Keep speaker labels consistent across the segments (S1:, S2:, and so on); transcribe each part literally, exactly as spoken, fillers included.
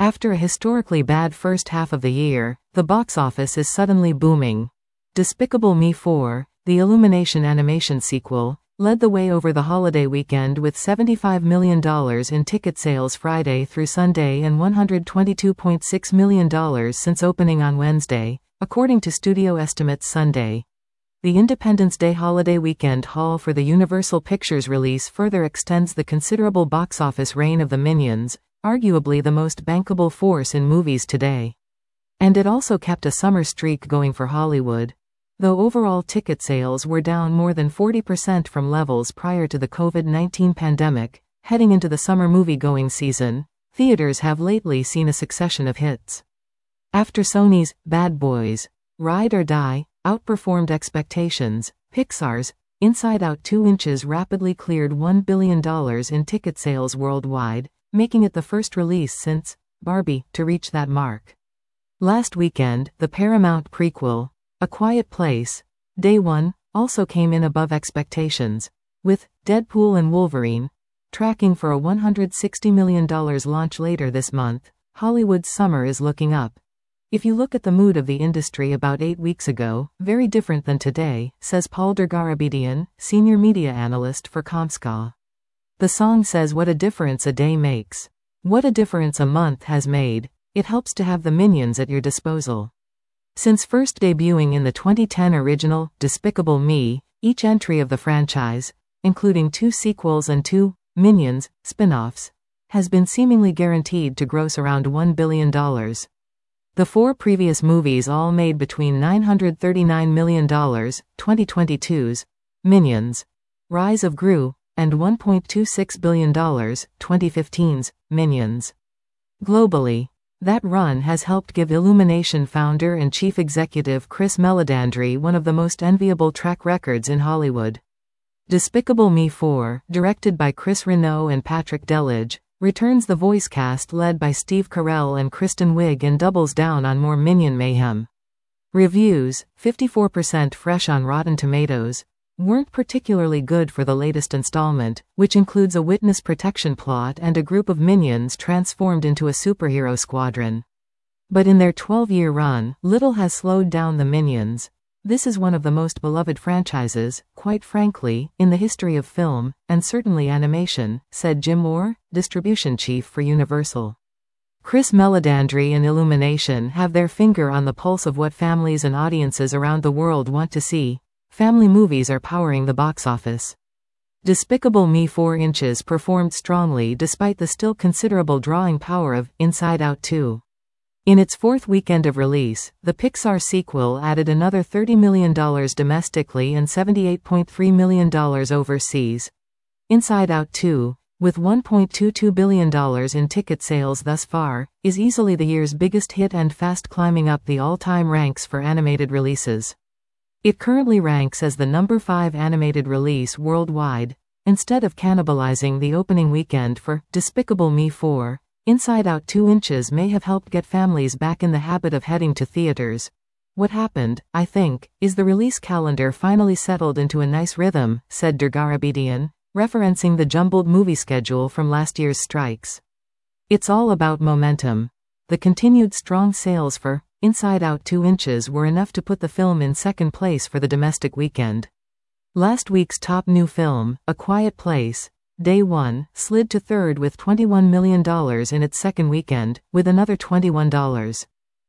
S1: After a historically bad first half of the year, the box office is suddenly booming. Despicable Me four, the Illumination animation sequel, led the way over the holiday weekend with seventy-five million dollars in ticket sales Friday through Sunday and one hundred twenty-two point six million dollars since opening on Wednesday, according to studio estimates Sunday. The Independence Day holiday weekend haul for the Universal Pictures release further extends the considerable box office reign of the Minions, arguably the most bankable force in movies today. And it also kept a summer streak going for Hollywood. Though overall ticket sales were down more than forty percent from levels prior to the COVID nineteen pandemic, heading into the summer movie-going season, theaters have lately seen a succession of hits. After Sony's Bad Boys, Ride or Die outperformed expectations, Pixar's Inside Out two inches rapidly cleared one billion dollars in ticket sales worldwide, making it the first release since Barbie to reach that mark. Last weekend, the Paramount prequel, A Quiet Place, Day One, also came in above expectations, with Deadpool and Wolverine tracking for a one hundred sixty million dollars launch later this month. Hollywood's summer is looking up. If you look at the mood of the industry about eight weeks ago, very different than today, says Paul Dergarabedian, senior media analyst for Comscore. The song says what a difference a day makes. What a difference a month has made. It helps to have the Minions at your disposal. Since first debuting in the twenty ten original, Despicable Me, each entry of the franchise, including two sequels and two Minions spin-offs, has been seemingly guaranteed to gross around one billion dollars. The four previous movies all made between nine hundred thirty-nine million dollars, twenty twenty-two's Minions, Rise of Gru, and one point two six billion dollars, twenty fifteen's Minions. Globally, that run has helped give Illumination founder and chief executive Chris Meledandri one of the most enviable track records in Hollywood. Despicable Me four, directed by Chris Renault and Patrick Deledge, returns the voice cast led by Steve Carell and Kristen Wiig and doubles down on more Minion mayhem. Reviews, fifty-four percent fresh on Rotten Tomatoes, weren't particularly good for the latest installment, which includes a witness protection plot and a group of Minions transformed into a superhero squadron. But in their twelve-year run, little has slowed down the Minions. This is one of the most beloved franchises, quite frankly, in the history of film, and certainly animation, said Jim Moore, distribution chief for Universal. Chris Meledandri and Illumination have their finger on the pulse of what families and audiences around the world want to see. Family movies are powering the box office. Despicable Me four inches performed strongly despite the still considerable drawing power of Inside Out two. In its fourth weekend of release, the Pixar sequel added another thirty million dollars domestically and seventy-eight point three million dollars overseas. Inside Out two, with one point two two billion dollars in ticket sales thus far, is easily the year's biggest hit and fast climbing up the all-time ranks for animated releases. It currently ranks as the number five animated release worldwide. Instead of cannibalizing the opening weekend for Despicable Me four, Inside Out two inches may have helped get families back in the habit of heading to theaters. What happened, I think, is the release calendar finally settled into a nice rhythm, said Dergarabedian, referencing the jumbled movie schedule from last year's strikes. It's all about momentum. The continued strong sales for Inside Out two inches were enough to put the film in second place for the domestic weekend. Last week's top new film, A Quiet Place, Day One, slid to third with twenty-one million dollars in its second weekend, with another twenty-one point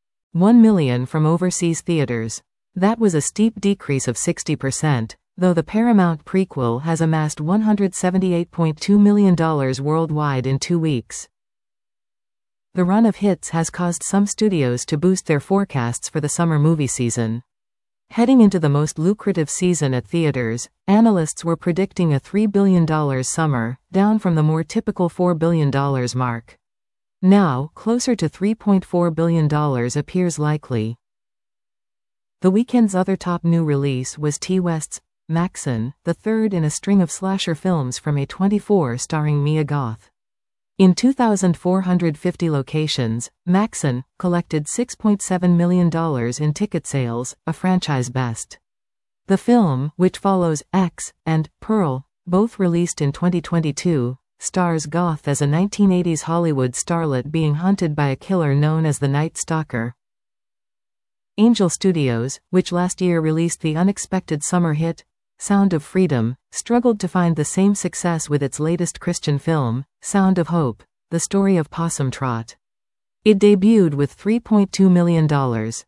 S1: one million dollars from overseas theaters. That was a steep decrease of sixty percent, though the Paramount prequel has amassed one hundred seventy-eight point two million dollars worldwide in two weeks. The run of hits has caused some studios to boost their forecasts for the summer movie season. Heading into the most lucrative season at theaters, analysts were predicting a three billion dollars summer, down from the more typical four billion dollars mark. Now, closer to three point four billion dollars appears likely. The weekend's other top new release was T. West's Maxon, the third in a string of slasher films from A twenty-four starring Mia Goth. In two thousand four hundred fifty locations, Maxon collected six point seven million dollars in ticket sales, a franchise best. The film, which follows X and Pearl, both released in twenty twenty-two, stars Goth as a nineteen eighties Hollywood starlet being hunted by a killer known as the Night Stalker. Angel Studios, which last year released the unexpected summer hit, Sound of Freedom, struggled to find the same success with its latest Christian film, Sound of Hope, the story of Possum Trot. It debuted with three point two million dollars.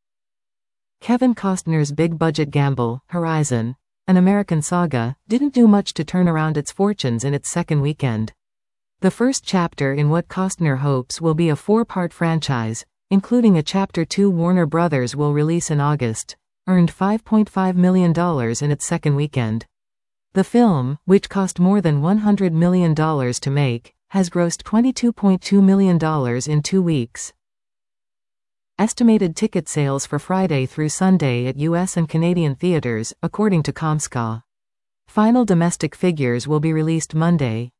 S1: Kevin Costner's big-budget gamble, Horizon, an American saga, didn't do much to turn around its fortunes in its second weekend. The first chapter in what Costner hopes will be a four-part franchise, including a Chapter two Warner Brothers will release in August, earned five point five million dollars in its second weekend. The film, which cost more than one hundred million dollars to make, has grossed twenty-two point two million dollars in two weeks. Estimated ticket sales for Friday through Sunday at U S and Canadian theaters, according to Comscore. Final domestic figures will be released Monday.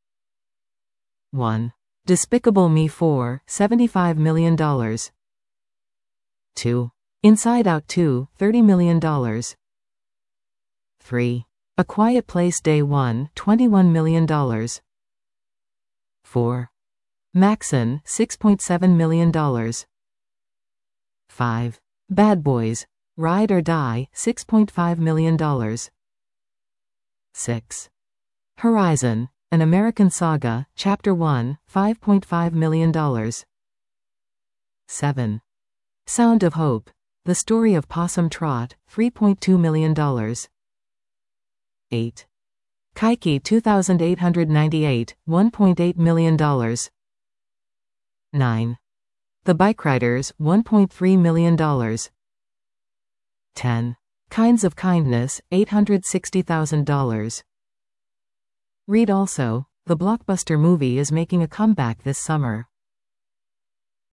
S1: one. Despicable Me four, seventy-five million dollars. two. Inside Out two, thirty million dollars. three. A Quiet Place Day one, twenty-one million dollars. four. Maxon, six point seven million dollars. five. Bad Boys, Ride or Die, six point five million dollars. six. Horizon, an American Saga, Chapter one, five point five million dollars. seven. Sound of Hope, the story of Possum Trot, three point two million dollars. eight. Kaiki two thousand eight hundred ninety-eight, one point eight million dollars. nine. The Bike Riders, one point three million dollars. ten. Kinds of Kindness, eight hundred sixty thousand dollars. Read also, the blockbuster movie is making a comeback this summer.